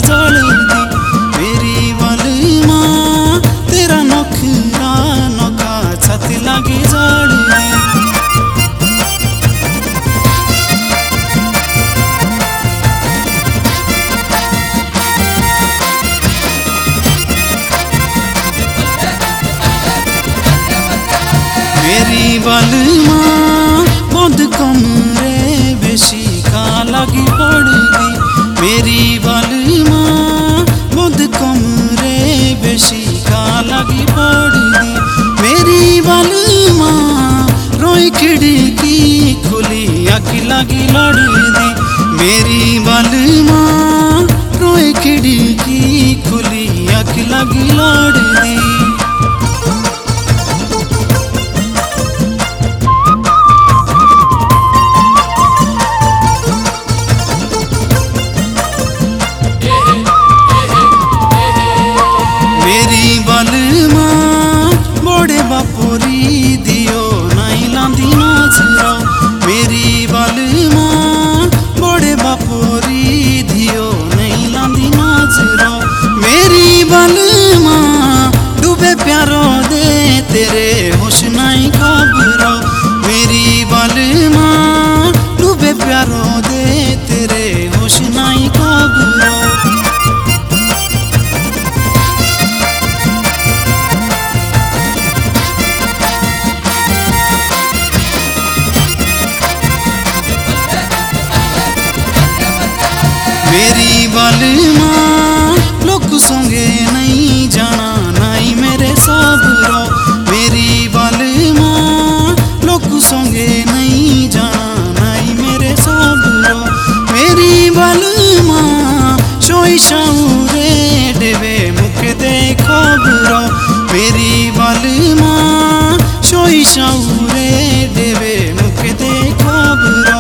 जोड़ी दी। मेरी बलमा तेरा नखरा नौका छाती लागी जोड़ी दी। मेरी बलमा बहुत कम रे बेशी का लगी पड़गी। मेरी बलमा बहुत कम रे बेशी का लगी पड़गी। मेरी बलमा रोई खिड़की खुली आखी लगी लड़ी दी। मेरी बलमा रोई खिड़की खुली आखी लगी लड़ी दी। मेरी बलमा बड़े बापोरी दियो नहीं लांदी नजरो। मेरी बलमा बड़े बापोरी दियो नहीं लांदी नजरो। मेरी बलमा डूबे प्यारो दे तेरे होश नहीं खबरो। मेरी बलमा डूबे प्यारो दे तेरे होश नहीं खबरो। मेरी बलमा लोग संगे नहीं जाना नहीं मेरे सबरो। मेरी बलमा लोग संगे नहीं जाना नहीं मेरे सबरो। मेरी बलमा सोई शाऊरे देवे मुख दे खबरो। मेरी बलमा सोई शाऊरे देवे मुख दे खबरो।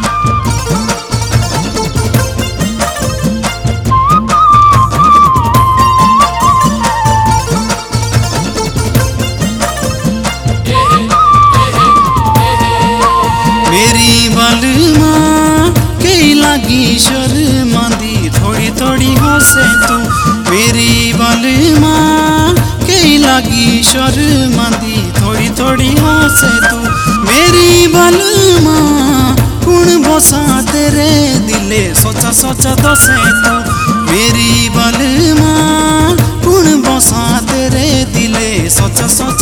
मेरी बलमा कई लागी शर्मांदी थोड़ी थोड़ी हंसे तू। मेरी बलमा कई लागी शर्मांदी थोड़ी थोड़ी हंसे तू। मेरी बलमा कुण बसा तेरे दिले सोचा सोचा दसे तू। मेरी बलमा कुण बसा तेरे दिले सोचा सोचा